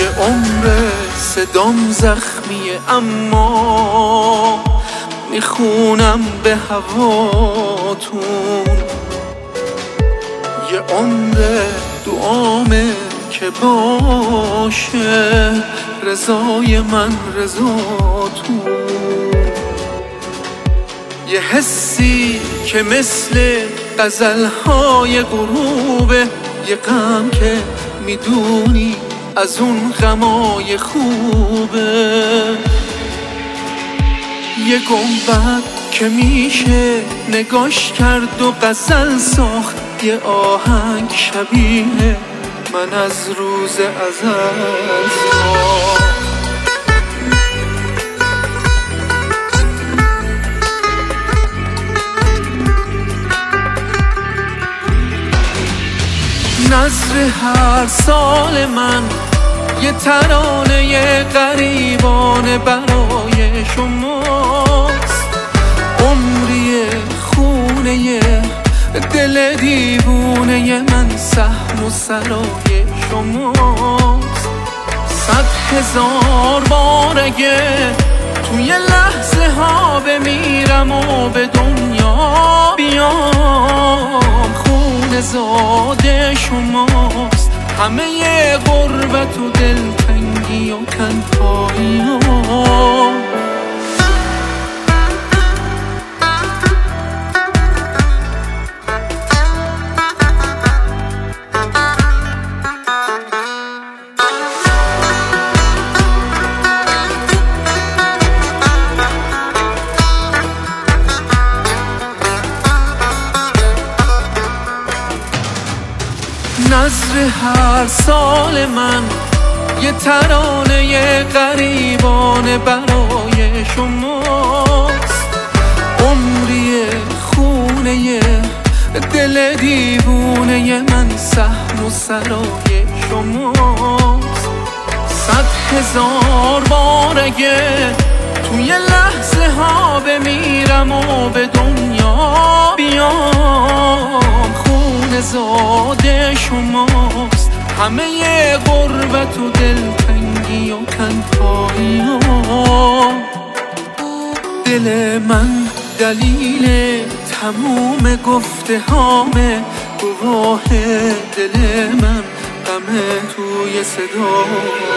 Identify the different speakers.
Speaker 1: یه عمر صدام زخمیه اما میخونم به هواتون. یه عمر دعامه که باشه رضای من رضاتون. یه حسی که مثل غزلهای غروبه، یه غم که میدونی از اون غمای خوبه. یه گنبد که میشه نگاش کرد و غزل ساخت، یه آهنگ شبیه من از روز ازل ساخت. نظر هر سال من یه ترانه غریبانه برای شماست. عمری خونه دل دیوونه من سهم و سرای شماست. 100,000 بار اگه توی لحظه ها بمیرم و به دنیا بیام، خون زاده شماست. همه غربت و دلتنگی و تنهایی ها. نظر هر سال من یه ترانه غریبانه برای شماست. عمری خونه دل دیوونه من سهم و سرای شماست. 100,000 بار اگه توی لحظه ها بمیرم و به دنیا بیام، خون زاده شماست. همه غربت و دلتنگی و تنهایی ها. دل من دلیل تموم گفته هامه، گواه دل من غم توی صدا.